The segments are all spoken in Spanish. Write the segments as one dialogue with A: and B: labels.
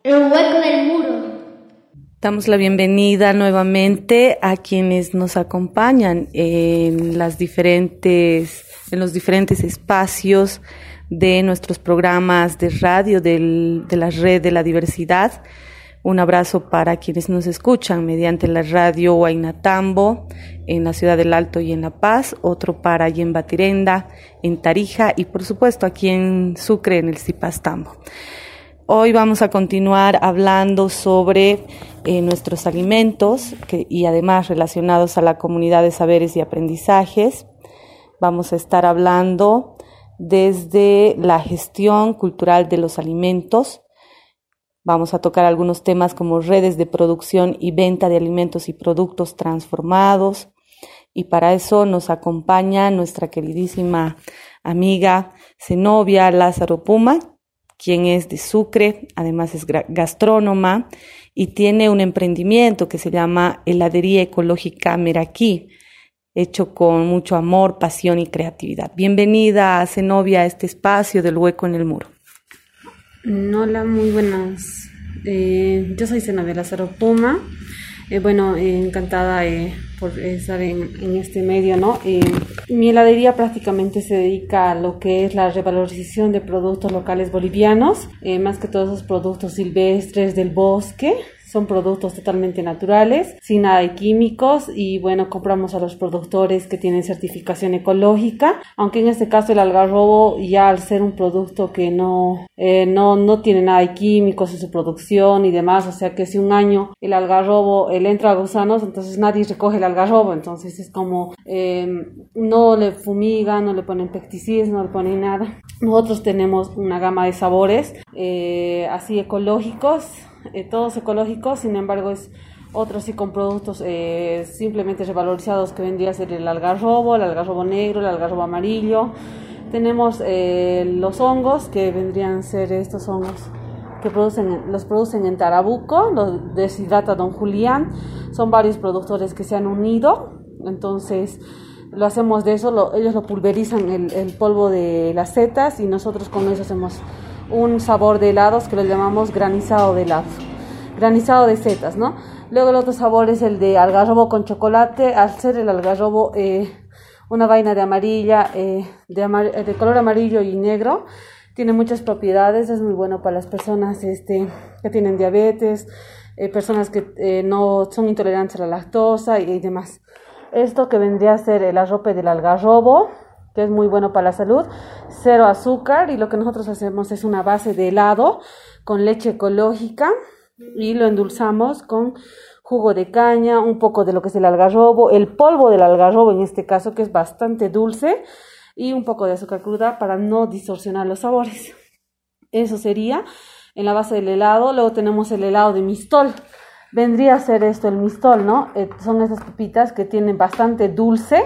A: El hueco del muro.
B: Damos la bienvenida nuevamente a quienes nos acompañan en los diferentes espacios de nuestros programas de radio de la red de la diversidad. Un abrazo para quienes nos escuchan mediante la radio Huaynatambo en la ciudad del Alto y en La Paz, otro para allí en Batirenda, en Tarija y por supuesto aquí en Sucre, en el Cipastambo. Hoy vamos a continuar hablando sobre nuestros alimentos y además relacionados a la comunidad de saberes y aprendizajes. Vamos a estar hablando desde la gestión cultural de los alimentos. Vamos a tocar algunos temas como redes de producción y venta de alimentos y productos transformados. Y para eso nos acompaña nuestra queridísima amiga Zenobia Lázaro Puma, quien es de Sucre, además es gastrónoma y tiene un emprendimiento que se llama Heladería Ecológica Meraquí, hecho con mucho amor, pasión y creatividad. Bienvenida, Zenobia, a este espacio del Hueco en el Muro.
C: Hola, muy buenas. Yo soy Zenobia Lázaro Puma. Encantada por estar en este medio, ¿no? Mi heladería prácticamente se dedica a lo que es la revalorización de productos locales bolivianos, más que todos esos productos silvestres del bosque. Son productos totalmente naturales, sin nada de químicos y compramos a los productores que tienen certificación ecológica, aunque en este caso el algarrobo ya al ser un producto que no tiene nada de químicos en su producción y demás, o sea que si un año el algarrobo le entra a gusanos, entonces nadie recoge el algarrobo, entonces es como no le fumigan, no le ponen pesticidas, no le ponen nada. Nosotros tenemos una gama de sabores así ecológicos, todos ecológicos, sin embargo es otro sí con productos simplemente revalorizados que vendría a ser el algarrobo negro, el algarrobo amarillo. Tenemos los hongos que vendrían a ser estos hongos que los producen en Tarabuco, los deshidrata Don Julián. Son varios productores que se han unido, entonces lo hacemos de eso, ellos lo pulverizan el polvo de las setas y nosotros con eso hacemos un sabor de helados que lo llamamos granizado de helados, granizado de setas, ¿no? Luego el otro sabor es el de algarrobo con chocolate. Al ser el algarrobo una vaina de amarilla, de color amarillo y negro, tiene muchas propiedades, es muy bueno para las personas que tienen diabetes, personas que no son intolerantes a la lactosa y demás. Esto que vendría a ser el arrope del algarrobo, que es muy bueno para la salud, 0 azúcar, y lo que nosotros hacemos es una base de helado con leche ecológica y lo endulzamos con jugo de caña, un poco de lo que es el algarrobo, el polvo del algarrobo en este caso, que es bastante dulce, y un poco de azúcar cruda para no distorsionar los sabores. Eso sería en la base del helado. Luego tenemos el helado de mistol. Vendría a ser esto el mistol, ¿no? Son esas pepitas que tienen bastante dulce,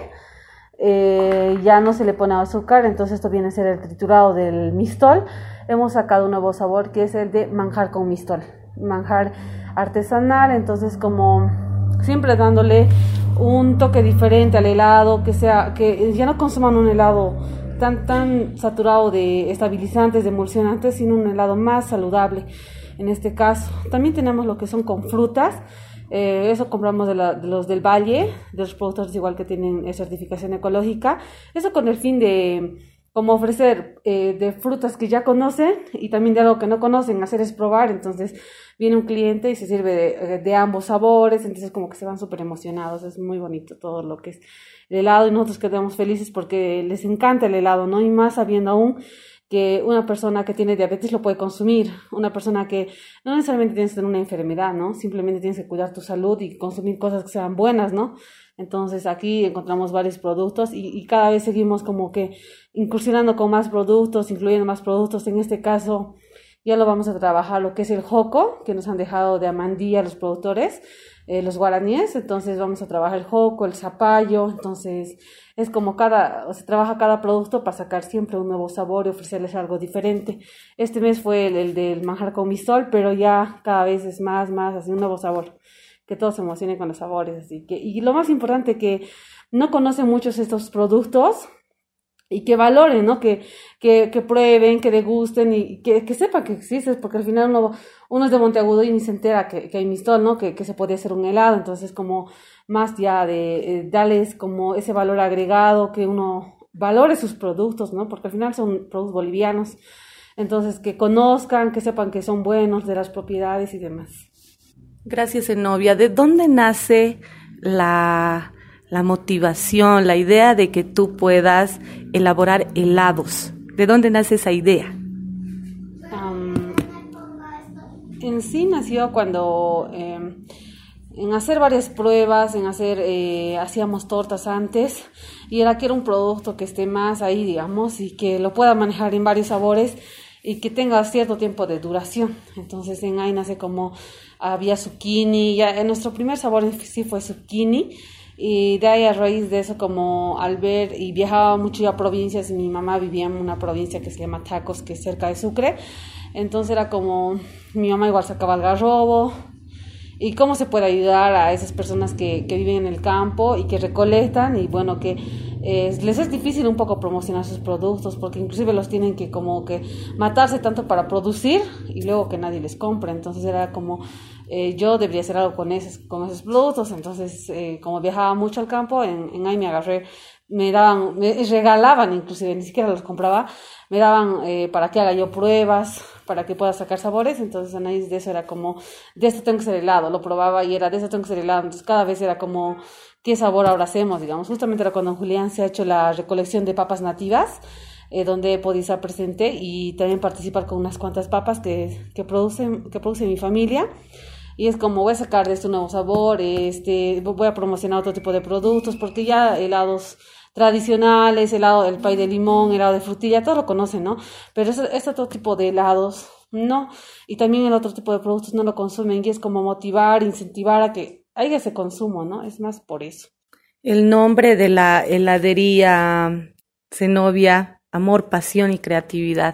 C: ya no se le pone azúcar, entonces esto viene a ser el triturado del mistol. Hemos sacado un nuevo sabor que es el de manjar con mistol, manjar artesanal, entonces como siempre dándole un toque diferente al helado, que ya no consuman un helado tan saturado de estabilizantes, de emulsionantes, sino un helado más saludable en este caso. También tenemos lo que son con frutas. Eso compramos de los del Valle, de los productores igual que tienen certificación ecológica. Eso con el fin de como ofrecer de frutas que ya conocen y también de algo que no conocen, hacer es probar. Entonces viene un cliente y se sirve de ambos sabores, entonces como que se van súper emocionados. Es muy bonito todo lo que es el helado y nosotros quedamos felices porque les encanta el helado, ¿no? Y más sabiendo aún que una persona que tiene diabetes lo puede consumir, una persona que no necesariamente tienes que tener una enfermedad, ¿no? Simplemente tienes que cuidar tu salud y consumir cosas que sean buenas, ¿no? Entonces aquí encontramos varios productos y cada vez seguimos como que incursionando con más productos, incluyendo más productos. En este caso ya lo vamos a trabajar lo que es el joco, que nos han dejado de Amandía los productores, los guaraníes. Entonces vamos a trabajar el joco, el zapallo. Entonces es como se trabaja cada producto para sacar siempre un nuevo sabor y ofrecerles algo diferente. Este mes fue el del manjar con mistol, pero ya cada vez es más, así un nuevo sabor, que todos se emocionen con los sabores. Y lo más importante, que no conocen muchos estos productos, y que valoren, ¿no? Que prueben, que degusten y que sepan que existes, porque al final uno es de Monteagudo y ni se entera que hay Mistol, ¿no? Que se podía hacer un helado, entonces como más ya de darles como ese valor agregado, que uno valore sus productos, ¿no? Porque al final son productos bolivianos, entonces que conozcan, que sepan que son buenos, de las propiedades y demás.
B: Gracias, Zenobia. ¿De dónde nace la motivación, la idea de que tú puedas elaborar helados? ¿De dónde nace esa idea?
C: En sí nació cuando en hacer varias pruebas, hacíamos tortas antes, y era que era un producto que esté más ahí, digamos, y que lo pueda manejar en varios sabores y que tenga cierto tiempo de duración. Entonces en ahí nace como había zucchini, ya en nuestro primer sabor en sí fue zucchini, y de ahí a raíz de eso, como al ver, y viajaba mucho yo a provincias, y mi mamá vivía en una provincia que se llama Tacos, que es cerca de Sucre, entonces era como, mi mamá igual sacaba algarrobo, y cómo se puede ayudar a esas personas que viven en el campo y que recolectan, y bueno, que les es difícil un poco promocionar sus productos, porque inclusive los tienen que como que matarse tanto para producir y luego que nadie les compre. Entonces era como yo debería hacer algo con esos productos. Entonces como viajaba mucho al campo, en ahí me agarré, me regalaban, inclusive ni siquiera los compraba, me daban para que haga yo pruebas, para que pueda sacar sabores. Entonces a raíz de eso era como, de esto tengo que ser helado, lo probaba y era, de esto tengo que ser helado. Entonces cada vez era como, ¿qué sabor ahora hacemos? Digamos, justamente era cuando Julián se ha hecho la recolección de papas nativas, donde he podido estar presente y también participar con unas cuantas papas que produce mi familia. Y es como, voy a sacar de este un nuevo sabor, voy a promocionar otro tipo de productos, porque ya helados tradicionales, helado del pay de limón, helado de frutilla, todo lo conocen, ¿no? Pero este otro tipo de helados, no. Y también el otro tipo de productos no lo consumen, y es como motivar, incentivar a que haya ese consumo, ¿no? Es más por eso.
B: El nombre de la heladería Zenobia, Amor, Pasión y Creatividad.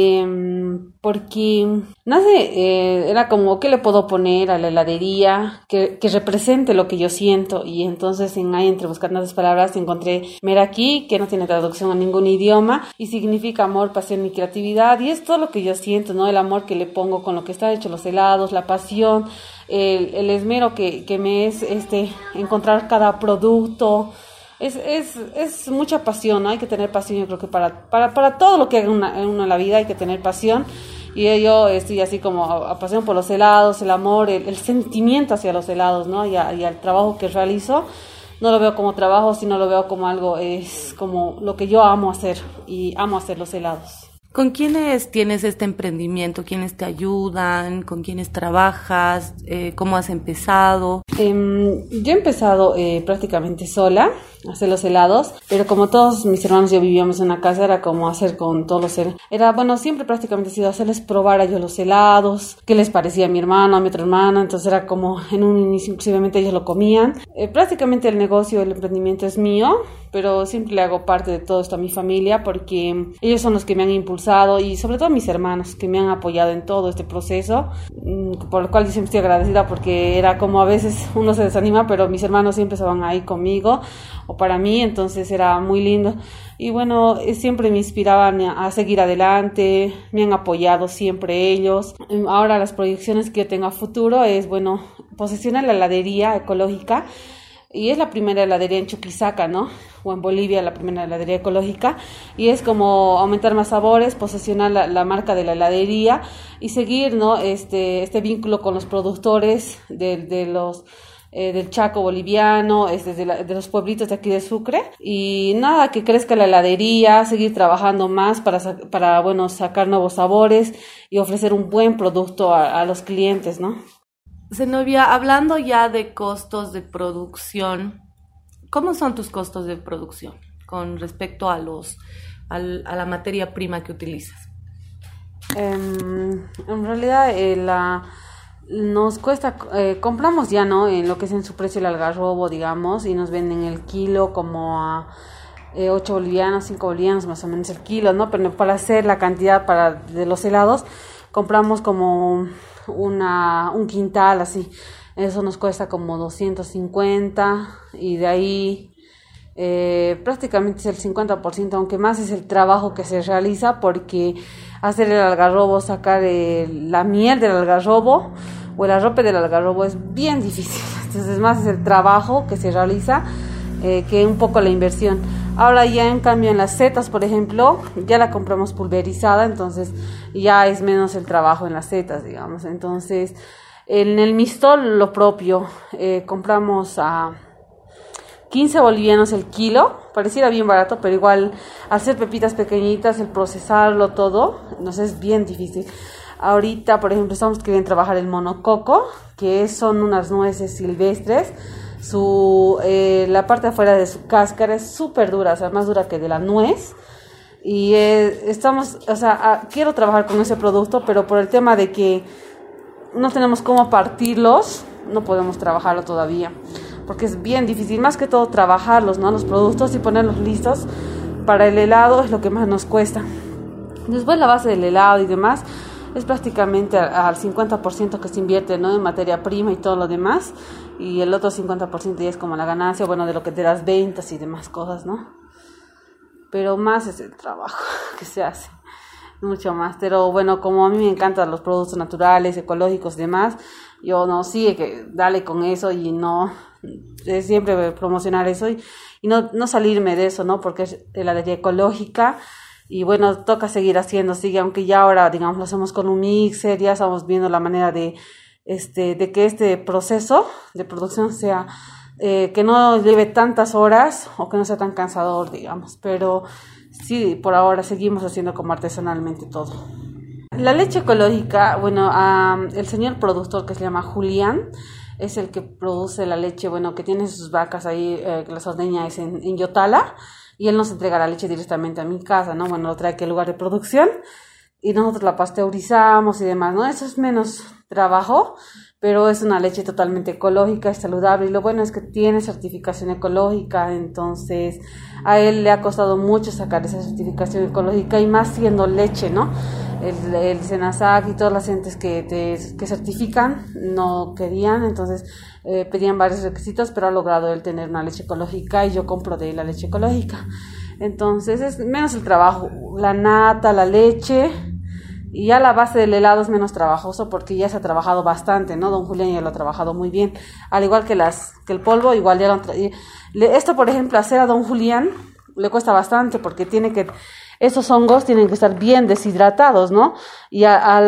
C: Porque nace, era como, ¿qué le puedo poner a la heladería que represente lo que yo siento? Y entonces entre buscando las palabras encontré Meraki, que no tiene traducción a ningún idioma, y significa amor, pasión y creatividad, y es todo lo que yo siento, ¿no? El amor que le pongo con lo que están hechos los helados, la pasión, el esmero que me es encontrar cada producto. Es mucha pasión, ¿no? Hay que tener pasión, yo creo que para todo lo que haga uno en la vida hay que tener pasión, y yo estoy así como a pasión por los helados, el amor, el sentimiento hacia los helados, ¿no? Y al trabajo que realizo, no lo veo como trabajo, sino lo veo como algo, es como lo que yo amo hacer, y amo hacer los helados.
B: ¿Con quiénes tienes este emprendimiento? ¿Quiénes te ayudan? ¿Con quiénes trabajas? ¿Cómo has empezado?
C: Yo he empezado prácticamente sola a hacer los helados, pero como todos mis hermanos ya vivíamos en una casa, era como hacer con todos los helados. Era, bueno, siempre prácticamente he sido hacerles probar a ellos los helados, qué les parecía a mi hermano, a mi otra hermana, entonces era como en un inicio inclusivamente ellos lo comían. Prácticamente el negocio, el emprendimiento es mío, pero siempre le hago parte de todo esto a mi familia, porque ellos son los que me han impulsado, y sobre todo mis hermanos que me han apoyado en todo este proceso, por lo cual yo siempre estoy agradecida, porque era como a veces uno se desanima, pero mis hermanos siempre estaban ahí conmigo o para mí, entonces era muy lindo. Y bueno, siempre me inspiraban a seguir adelante, me han apoyado siempre ellos. Ahora las proyecciones que yo tengo a futuro es, bueno, posesionar la heladería ecológica, y es la primera heladería en Chuquisaca, ¿no? O en Bolivia, la primera heladería ecológica, y es como aumentar más sabores, posesionar la marca de la heladería y seguir, ¿no? Este vínculo con los productores del Chaco boliviano, de los pueblitos de aquí de Sucre, y nada, que crezca la heladería, seguir trabajando más para bueno, sacar nuevos sabores y ofrecer un buen producto a los clientes, ¿no?
B: Zenobia, hablando ya de costos de producción, ¿cómo son tus costos de producción con respecto a la materia prima que utilizas?
C: En realidad nos cuesta, compramos ya, ¿no? En lo que es en su precio el algarrobo, digamos, y nos venden el kilo como a 8 bolivianos, 5 bolivianos más o menos el kilo, ¿no? Pero para hacer la cantidad de los helados, compramos como un quintal así, eso nos cuesta como 250, y de ahí prácticamente es el 50%, aunque más es el trabajo que se realiza, porque hacer el algarrobo, sacar la miel del algarrobo o el arrope del algarrobo es bien difícil. Entonces más es el trabajo que se realiza que un poco la inversión. Ahora ya en cambio en las setas, por ejemplo, ya la compramos pulverizada, entonces ya es menos el trabajo en las setas, digamos. Entonces en el mistol lo propio, compramos a 15 bolivianos el kilo, pareciera bien barato, pero igual hacer pepitas pequeñitas, el procesarlo todo, nos es bien difícil. Ahorita, por ejemplo, estamos queriendo trabajar el monococo, que son unas nueces silvestres. La parte de afuera de su cáscara es súper dura, o sea, más dura que de la nuez. Y quiero trabajar con ese producto, pero por el tema de que no tenemos cómo partirlos, no podemos trabajarlo todavía, porque es bien difícil, más que todo trabajarlos, ¿no? Los productos y ponerlos listos para el helado es lo que más nos cuesta. Después la base del helado y demás es prácticamente al 50% que se invierte, ¿no? En materia prima y todo lo demás, y el otro 50% ya es como la ganancia, bueno, de las ventas y demás cosas, ¿no? Pero más es el trabajo que se hace, mucho más. Pero bueno, como a mí me encantan los productos naturales, ecológicos y demás, yo no sigue que dale con eso y no siempre promocionar eso y no salirme de eso, ¿no? Porque es heladería ecológica. Y bueno, toca seguir haciendo, sigue, aunque ya ahora, digamos, lo hacemos con un mixer, ya estamos viendo la manera de que este proceso de producción sea, que no lleve tantas horas o que no sea tan cansador, digamos. Pero sí, por ahora seguimos haciendo como artesanalmente todo. La leche ecológica, bueno, el señor productor que se llama Julián, es el que produce la leche, bueno, que tiene sus vacas ahí, las ordeña es en Yotala. Y él nos entrega la leche directamente a mi casa, ¿no? Bueno, lo trae aquí al lugar de producción y nosotros la pasteurizamos y demás, ¿no? Eso es menos trabajo, pero es una leche totalmente ecológica, es saludable y lo bueno es que tiene certificación ecológica, entonces a él le ha costado mucho sacar esa certificación ecológica y más siendo leche, ¿no? El SENASAC y todas las entes que certifican no querían, entonces pedían varios requisitos, pero ha logrado él tener una leche ecológica y yo compro de él la leche ecológica. Entonces es menos el trabajo, la nata, la leche, y ya la base del helado es menos trabajoso porque ya se ha trabajado bastante, ¿no? Don Julián ya lo ha trabajado muy bien, al igual que el polvo, igual ya esto, por ejemplo, hacer a Don Julián le cuesta bastante porque esos hongos tienen que estar bien deshidratados, ¿no? Y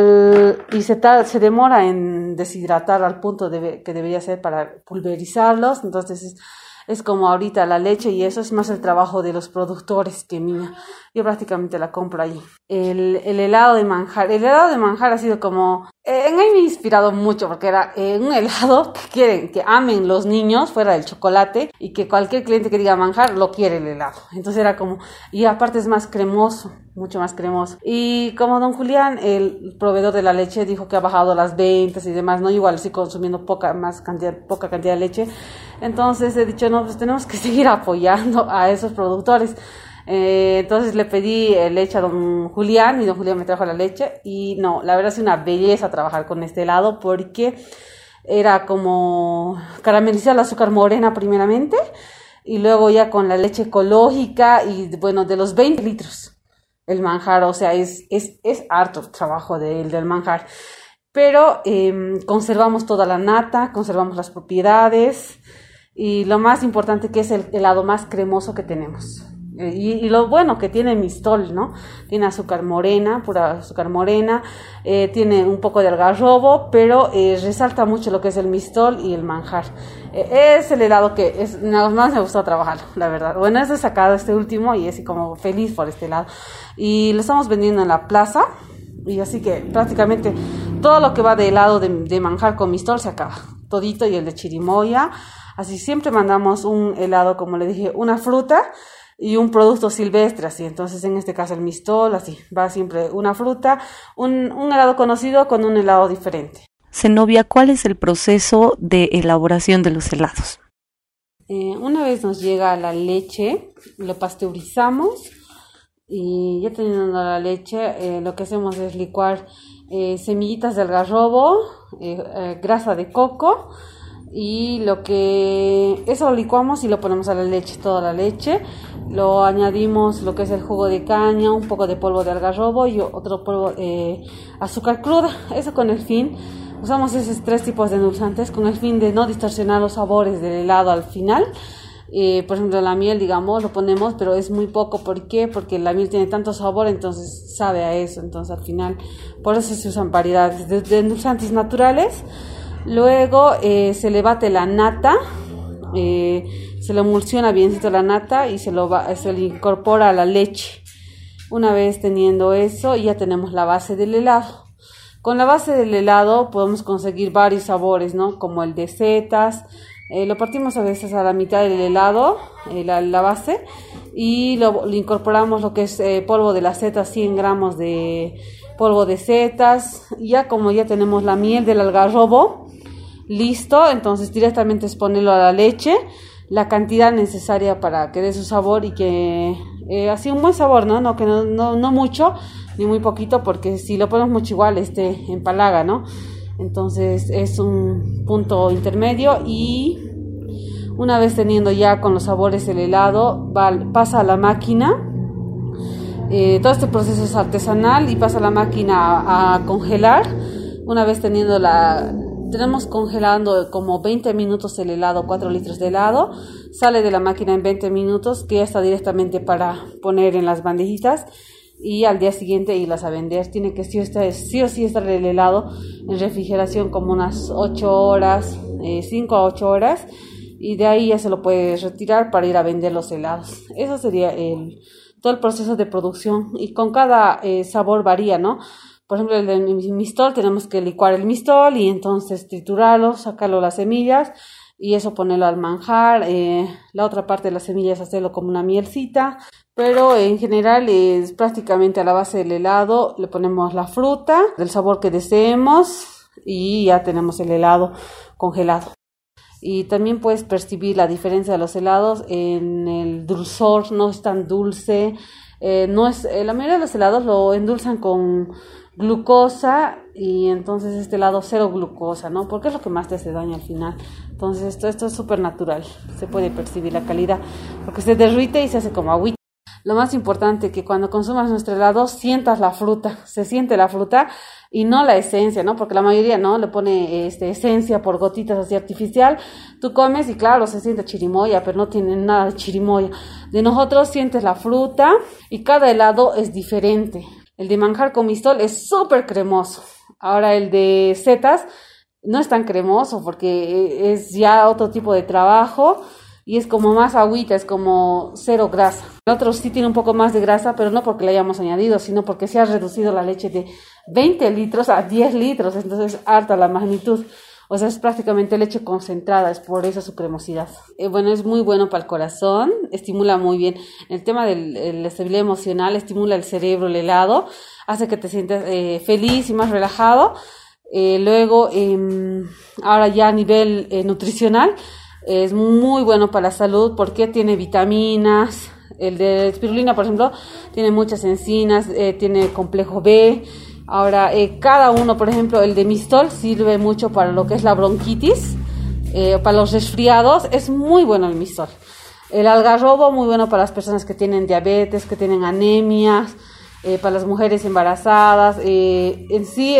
C: se demora en deshidratar al punto que debería ser para pulverizarlos. Entonces es como ahorita la leche y eso es más el trabajo de los productores que mía. Yo prácticamente la compro ahí. El helado de manjar. El helado de manjar ha sido como... en mí me ha inspirado mucho porque era un helado que amen los niños fuera del chocolate y que cualquier cliente que diga manjar lo quiere el helado. Entonces era como... Y aparte es más cremoso, mucho más cremoso. Y como don Julián, el proveedor de la leche, dijo que ha bajado las ventas y demás, ¿no? Igual estoy consumiendo poca cantidad de leche. Entonces he dicho, no, pues tenemos que seguir apoyando a esos productores. Entonces le pedí leche a don Julián y don Julián me trajo la leche y no, la verdad es una belleza trabajar con este helado porque era como caramelizar el azúcar morena primeramente y luego ya con la leche ecológica y bueno, de los 20 litros el manjar, o sea, es harto el trabajo del manjar, pero conservamos toda la nata, conservamos las propiedades y lo más importante que es el helado más cremoso que tenemos. Y lo bueno que tiene mistol, ¿no? Tiene azúcar morena, pura azúcar morena, tiene un poco de algarrobo, pero resalta mucho lo que es el mistol y el manjar. Es el helado que más me gustó trabajar, la verdad. Bueno, he sacado este último y así como feliz por este helado. Y lo estamos vendiendo en la plaza, y así que prácticamente todo lo que va de helado de manjar con mistol se acaba, todito, y el de chirimoya. Así siempre mandamos un helado, como le dije, una fruta y un producto silvestre, así. Entonces, en este caso el mistol, así, va siempre una fruta, un helado conocido con un helado diferente.
B: Zenobia, ¿cuál es el proceso de elaboración de los helados?
C: Una vez nos llega la leche, lo pasteurizamos y ya teniendo la leche, lo que hacemos es licuar semillitas de algarrobo, grasa de coco, y eso lo licuamos y lo ponemos a la leche, toda la leche. Lo añadimos lo que es el jugo de caña, un poco de polvo de algarrobo y otro polvo azúcar cruda. Eso con el fin, usamos esos 3 tipos de endulzantes con el fin de no distorsionar los sabores del helado al final. Por ejemplo, la miel, digamos, lo ponemos, pero es muy poco. ¿Por qué? Porque la miel tiene tanto sabor, entonces sabe a eso. Entonces al final, por eso se usan variedades de endulzantes naturales. Luego se le bate la nata, se le emulsiona biencito la nata y se le incorpora a la leche. Una vez teniendo eso, ya tenemos la base del helado. Con la base del helado podemos conseguir varios sabores, ¿no? Como el de setas. Lo partimos a veces a la mitad del helado, la base, y le incorporamos lo que es polvo de las setas, 100 gramos de polvo de setas. Ya como ya tenemos la miel del algarrobo, listo, entonces directamente es ponerlo a la leche, la cantidad necesaria para que dé su sabor y que así un buen sabor, ¿no? No mucho ni muy poquito, porque si lo ponemos mucho igual empalaga, ¿no? Entonces es un punto intermedio y una vez teniendo ya con los sabores el helado, pasa a la máquina. Todo este proceso es artesanal y pasa a la máquina a congelar. Una vez tenemos congelando como 20 minutos el helado, 4 litros de helado. Sale de la máquina en 20 minutos, que ya está directamente para poner en las bandejitas. Y al día siguiente irlas a vender. Tiene que sí o sí estar el helado en refrigeración como unas 8 horas, 5 a 8 horas, y de ahí ya se lo puedes retirar para ir a vender los helados. Eso sería todo el proceso de producción, y con cada sabor varía, ¿no? Por ejemplo, el de mistol, tenemos que licuar el mistol y entonces triturarlo, sacarlo las semillas y eso ponerlo al manjar. La otra parte de las semillas hacerlo como una mielcita. Pero en general es prácticamente a la base del helado, le ponemos la fruta del sabor que deseemos y ya tenemos el helado congelado. Y también puedes percibir la diferencia de los helados en el dulzor, no es tan dulce. La mayoría de los helados lo endulzan con glucosa y entonces este helado cero glucosa, ¿no? Porque es lo que más te hace daño al final. Entonces esto es súper natural, se puede percibir la calidad porque se derrite y se hace como agüita. Lo más importante que cuando consumas nuestro helado sientas la fruta, se siente la fruta y no la esencia, ¿no? Porque la mayoría, ¿no? Le pone esencia por gotitas así artificial. Tú comes y claro, se siente chirimoya, pero no tiene nada de chirimoya. De nosotros sientes la fruta y cada helado es diferente. El de manjar con mistol es súper cremoso. Ahora el de setas no es tan cremoso porque es ya otro tipo de trabajo. Y es como más agüita, es como cero grasa. El otro sí tiene un poco más de grasa, pero no porque le hayamos añadido, sino porque se ha reducido la leche de 20 litros a 10 litros. Entonces es harta la magnitud. O sea, es prácticamente leche concentrada, es por eso su cremosidad. Bueno, es muy bueno para el corazón, estimula muy bien. El tema de la estabilidad emocional, estimula el cerebro, el helado, hace que te sientas feliz y más relajado. Luego, ahora ya a nivel nutricional, es muy bueno para la salud porque tiene vitaminas. El de espirulina, por ejemplo, tiene muchas enzimas, tiene complejo B. Ahora, cada uno, por ejemplo, el de mistol sirve mucho para lo que es la bronquitis, para los resfriados. Es muy bueno el mistol. El algarrobo, muy bueno para las personas que tienen diabetes, que tienen anemias, para las mujeres embarazadas. En sí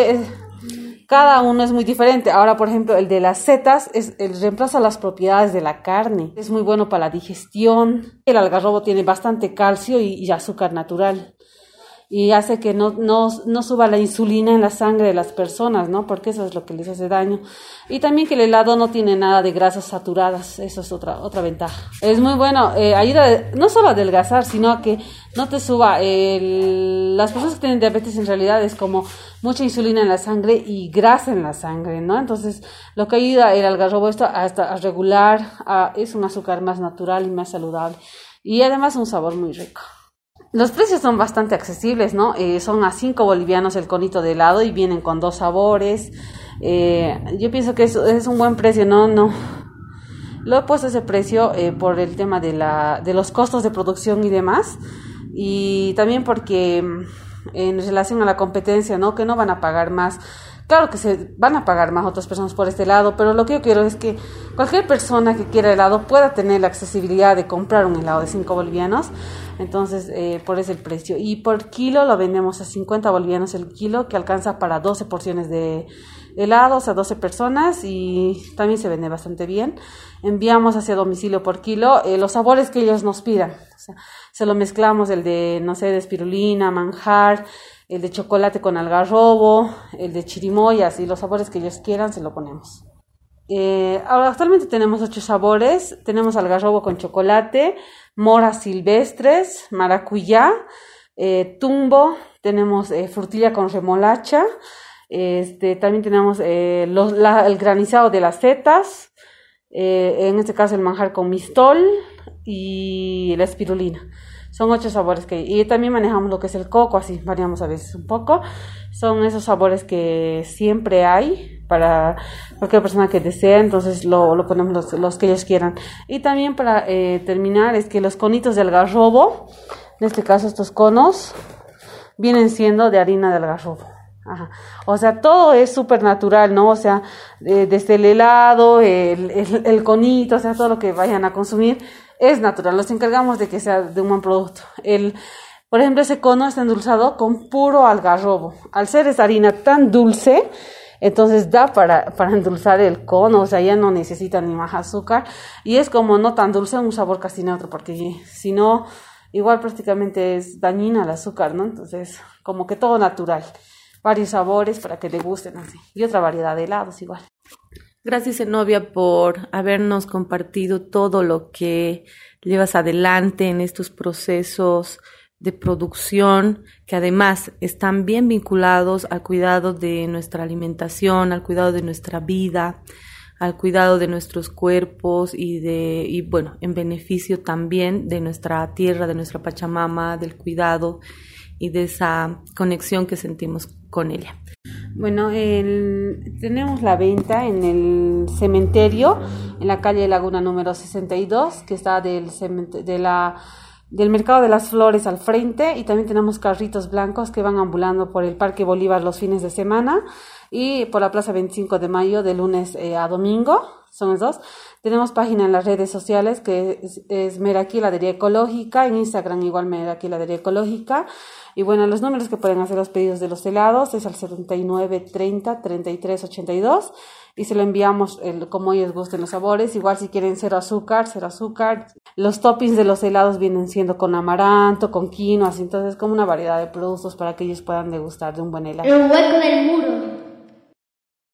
C: cada uno es muy diferente. Ahora, por ejemplo, el de las setas reemplaza las propiedades de la carne. Es muy bueno para la digestión. El algarrobo tiene bastante calcio y azúcar natural. Y hace que no suba la insulina en la sangre de las personas, ¿no? Porque eso es lo que les hace daño. Y también que el helado no tiene nada de grasas saturadas. Eso es otra ventaja. Es muy bueno. Ayuda no solo a adelgazar, sino a que no te suba. Las personas que tienen diabetes en realidad es como mucha insulina en la sangre y grasa en la sangre, ¿no? Entonces, lo que ayuda el algarrobo a regular, es un azúcar más natural y más saludable. Y además un sabor muy rico. Los precios son bastante accesibles, ¿no? Son a 5 bolivianos el conito de helado y vienen con 2 sabores. Yo pienso que es un buen precio, ¿no? Lo he puesto ese precio por el tema de los costos de producción y demás. Y también porque en relación a la competencia, ¿no? Que no van a pagar más Claro que se van a pagar más otras personas por este helado, pero lo que yo quiero es que cualquier persona que quiera helado pueda tener la accesibilidad de comprar un helado de 5 bolivianos. Entonces, por ese el precio. Y por kilo lo vendemos a 50 bolivianos el kilo, que alcanza para 12 porciones de helados a 12 personas y también se vende bastante bien. Enviamos hacia domicilio por kilo los sabores que ellos nos pidan. O sea, se lo mezclamos el de, no sé, de espirulina, manjar, el de chocolate con algarrobo, el de chirimoyas y los sabores que ellos quieran se lo ponemos. Ahora actualmente tenemos 8 sabores. Tenemos algarrobo con chocolate, moras silvestres, maracuyá, tumbo, tenemos frutilla con remolacha, también tenemos el granizado de las setas, en este caso el manjar con mistol y la espirulina. Son 8 sabores y también manejamos lo que es el coco, así variamos a veces un poco. Son esos sabores que siempre hay para cualquier persona que desea, entonces lo ponemos los que ellos quieran. Y también para terminar es que los conitos de algarrobo, en este caso estos conos, vienen siendo de harina de algarrobo. Ajá. O sea, todo es súper natural, ¿no? O sea, desde el helado, el conito, o sea, todo lo que vayan a consumir es natural. Los encargamos de que sea de un buen producto. Por ejemplo, ese cono está endulzado con puro algarrobo. Al ser esa harina tan dulce, entonces da para endulzar el cono, o sea, ya no necesita ni más azúcar. Y es como no tan dulce, un sabor casi neutro, porque si no, igual prácticamente es dañina el azúcar, ¿no? Entonces, como que todo natural. Varios sabores para que te gusten así. Y otra variedad de helados igual.
B: Gracias, Zenobia, por habernos compartido todo lo que llevas adelante en estos procesos de producción, que además están bien vinculados al cuidado de nuestra alimentación, al cuidado de nuestra vida, al cuidado de nuestros cuerpos y bueno, en beneficio también de nuestra tierra, de nuestra Pachamama, del cuidado y de esa conexión que sentimos con ella.
C: Bueno, tenemos la venta en el cementerio, en la calle Laguna número 62, que está del Mercado de las Flores al frente, y también tenemos carritos blancos que van ambulando por el Parque Bolívar los fines de semana y por la Plaza 25 de Mayo de lunes a domingo, son los dos. Tenemos página en las redes sociales que es Meraki Heladería Ecológica, en Instagram igual Meraki Heladería Ecológica. Y bueno, los números que pueden hacer los pedidos de los helados es al 79 30 33 82 y se lo enviamos como ellos gusten los sabores. Igual si quieren cero azúcar. Los toppings de los helados vienen siendo con amaranto, con quinoa, así, entonces como una variedad de productos para que ellos puedan degustar de un buen helado.
A: El hueco del muro.